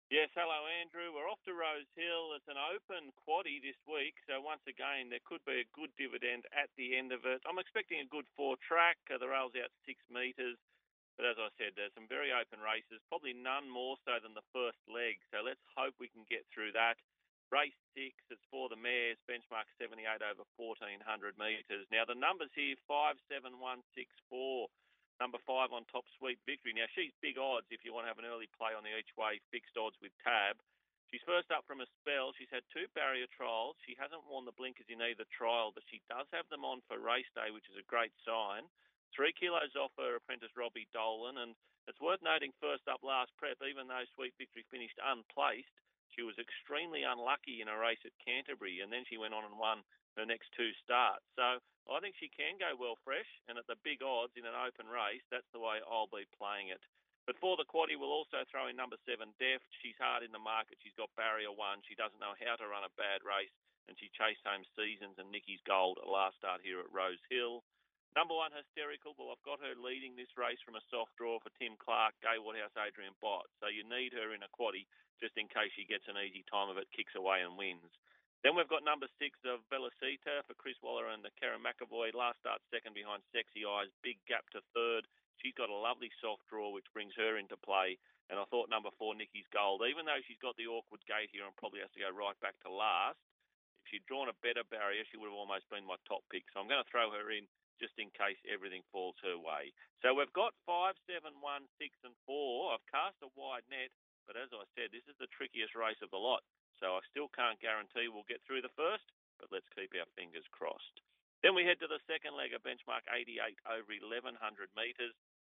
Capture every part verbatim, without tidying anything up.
Yes, hello Andrew. We're off to Rose Hill. It's an open quaddie this week, so once again there could be a good dividend at the end of it. I'm expecting a good four track. Uh, the rail's out six metres, but as I said, there's some very open races, probably none more so than the first leg. So let's hope we can get through that. Race six, it's for the mares, benchmark seventy-eight over fourteen hundred metres. Now the numbers here, five, seven, one, six, four. Number five on top, Sweet Victory. Now, she's big odds if you want to have an early play on the each way fixed odds with Tab. She's first up from a spell. She's had two barrier trials. She hasn't worn the blinkers in either trial, but she does have them on for race day, which is a great sign. Three kilos off her apprentice, Robbie Dolan. And it's worth noting, first up last prep, even though Sweet Victory finished unplaced, she was extremely unlucky in a race at Canterbury, and then she went on and won her next two starts. So I think she can go well fresh, and at the big odds in an open race, that's the way I'll be playing it. But for the quaddie, we'll also throw in number seven, Deft. She's hard in the market. She's got barrier one. She doesn't know how to run a bad race, and she chased home Seasons and Nicky's Gold at last start here at Rose Hill. Number one, Hysterical. Well, I've got her leading this race from a soft draw for Tim Clark, Gay Waterhouse, Adrian Bott. So you need her in a quaddie just in case she gets an easy time of it, kicks away and wins. Then we've got number six of Velocita for Chris Waller and the Karen McAvoy. Last start second behind Sexy Eyes. Big gap to third. She's got a lovely soft draw, which brings her into play. And I thought number four, Nicky's Gold, even though she's got the awkward gate here and probably has to go right back to last, if she'd drawn a better barrier, she would have almost been my top pick. So I'm going to throw her in just in case everything falls her way. So we've got five, seven, one, six, and four. I've cast a wide net, but as I said, this is the trickiest race of the lot. So I still can't guarantee we'll get through the first, but let's keep our fingers crossed. Then we head to the second leg of benchmark eighty-eight over eleven hundred metres.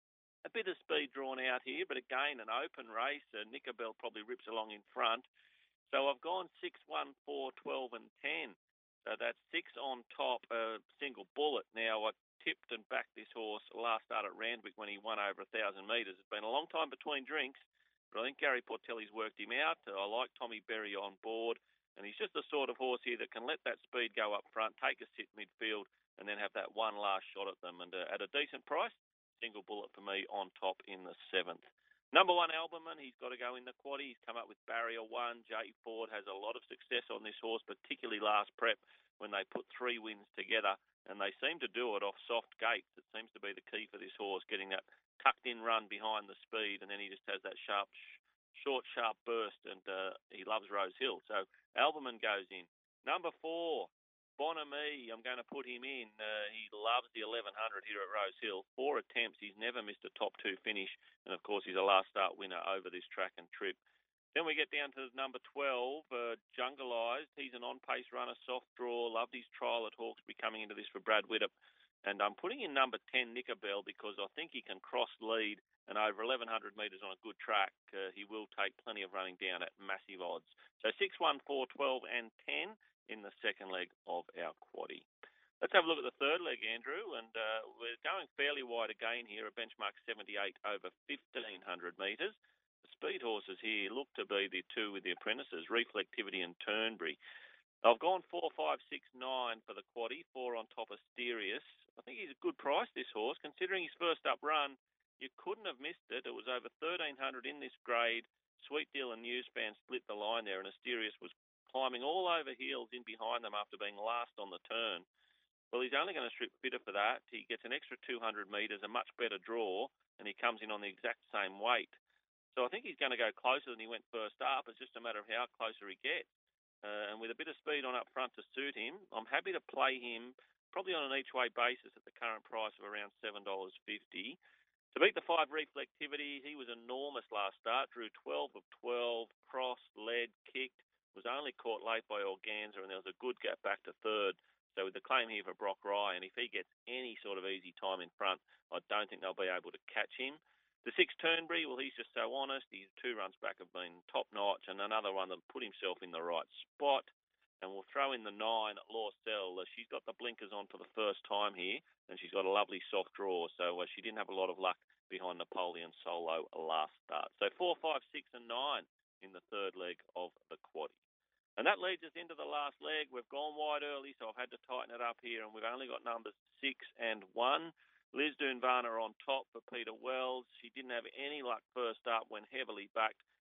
A bit of speed drawn out here, but again, an open race. Uh, Nickerbell probably rips along in front. So I've gone six, one, four, twelve, and ten. So that's six on top, a uh, single bullet. Now, I tipped and backed this horse last start at Randwick when he won over one thousand metres. It's been a long time between drinks, but I think Gary Portelli's worked him out. I like Tommy Berry on board, and he's just the sort of horse here that can let that speed go up front, take a sit midfield, and then have that one last shot at them. And uh, at a decent price, single bullet for me on top in the seventh. Number one, Albumin, he's got to go in the quaddie. He's come up with barrier one. Jay Ford has a lot of success on this horse, particularly last prep when they put three wins together, and they seem to do it off soft gates. It seems to be the key for this horse, getting that tucked-in run behind the speed, and then he just has that sharp, short, sharp burst, and uh, he loves Rose Hill. So Albumin goes in. Number four, Bonamy, I'm going to put him in. Uh, he loves the eleven hundred here at Rose Hill. Four attempts. He's never missed a top two finish. And, of course, he's a last start winner over this track and trip. Then we get down to number twelve, uh, Jungleized. He's an on-pace runner, soft draw. Loved his trial at Hawkesbury coming into this for Brad Widdop. And I'm putting in number ten, Nickerbell, because I think he can cross lead. And over eleven hundred metres on a good track, uh, he will take plenty of running down at massive odds. So six, one, four, twelve, and ten in the second leg of our quaddie. Let's have a look at the third leg, Andrew, and uh, we're going fairly wide again here, a benchmark seventy-eight over fifteen hundred metres. The speed horses here look to be the two with the apprentices, Reflectivity and Turnberry. I've gone four, five, six, nine for the quaddie, four on top, Asterius. I think he's a good price, this horse, considering his first up run. You couldn't have missed it. It was over thirteen hundred in this grade. Sweet Deal and Newspan split the line there, and Asterius was climbing all over heels in behind them after being last on the turn. Well, he's only going to strip fitter for that. He gets an extra two hundred metres, a much better draw, and he comes in on the exact same weight. So I think he's going to go closer than he went first up. It's just a matter of how closer he gets. Uh, and with a bit of speed on up front to suit him, I'm happy to play him probably on an each-way basis at the current price of around seven dollars fifty. To beat the five, Reflectivity, he was enormous last start, drew twelve of twelve, crossed, led, kicked, was only caught late by Organza, and there was a good gap back to third. So with the claim here for Brock Ryan, if he gets any sort of easy time in front, I don't think they'll be able to catch him. The six, Turnberry, well, he's just so honest. His two runs back have been top-notch, and another one that put himself in the right spot. And we'll throw in the nine, Lorcel. She's got the blinkers on for the first time here, and she's got a lovely soft draw. So uh, she didn't have a lot of luck behind Napoleon Solo last start. So four, five, six, and nine in the third leg of the quaddie. And that leads us into the last leg. We've gone wide early, so I've had to tighten it up here, and we've only got numbers six and one. Liz Dunvana on top for Peter Wells. She didn't have any luck first up, went heavily backed,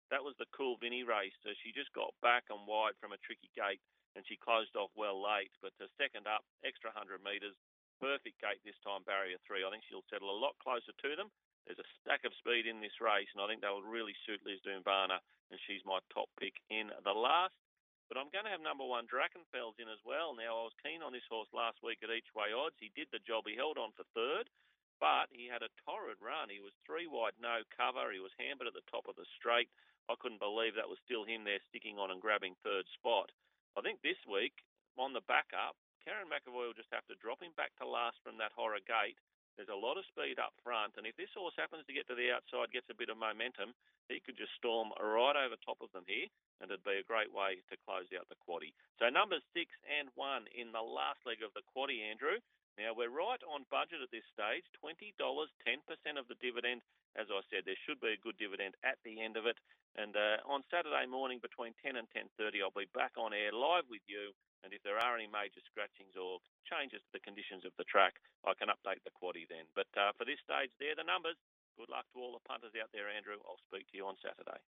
That was the Cool Vinny race. So she just got back and wide from a tricky gate, and she closed off well late. But uh, second up, extra one hundred metres, perfect gate this time, barrier three. I think she'll settle a lot closer to them. There's a stack of speed in this race, and I think they'll really suit Liz Doombana, and she's my top pick in the last. But I'm going to have number one Drachenfels in as well. Now, I was keen on this horse last week at each way odds. He did the job. He held on for third, but he had a torrid run. He was three wide, no cover. He was hampered at the top of the straight. I couldn't believe that was still him there sticking on and grabbing third spot. I think this week, on the back up, Karen McAvoy will just have to drop him back to last from that horror gate. There's a lot of speed up front, and if this horse happens to get to the outside, gets a bit of momentum, he could just storm right over top of them here, and it'd be a great way to close out the quaddie. So numbers six and one in the last leg of the quaddie, Andrew. Now, we're right on budget at this stage, twenty dollars, ten percent of the dividend. As I said, there should be a good dividend at the end of it. And uh, on Saturday morning between ten and ten thirty, I'll be back on air live with you. And if there are any major scratchings or changes to the conditions of the track, I can update the quaddie then. But uh, for this stage, they're the numbers. Good luck to all the punters out there, Andrew. I'll speak to you on Saturday.